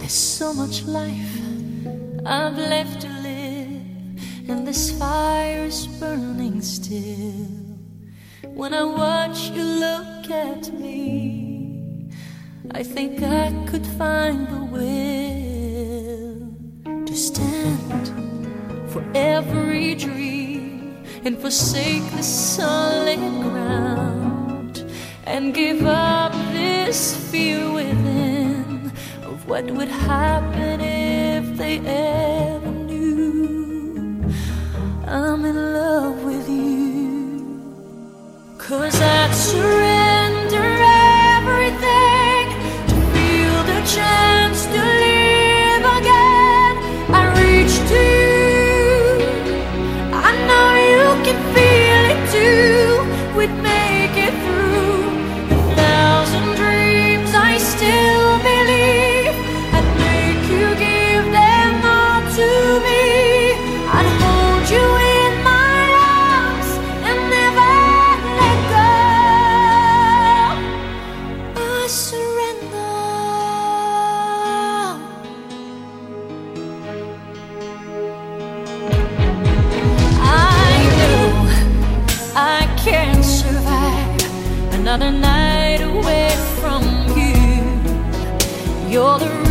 There's so much life I've left to live, and this fire is burning still. When I watch you look at me, I think I could find the will to stand for every dream and forsake the solid ground, and give up this fear within of what would happen if they ever knew I'm in love with you. 'Cause I'd surrender everything to feel the chance to live again. I reach to you, I know you can feel it too. We'd make it through 1,000 dreams. I still believe I'd make you give them all to me. I'd hold you in my arms and never let go. I surrender. I know I can't survive another night away from you. You're the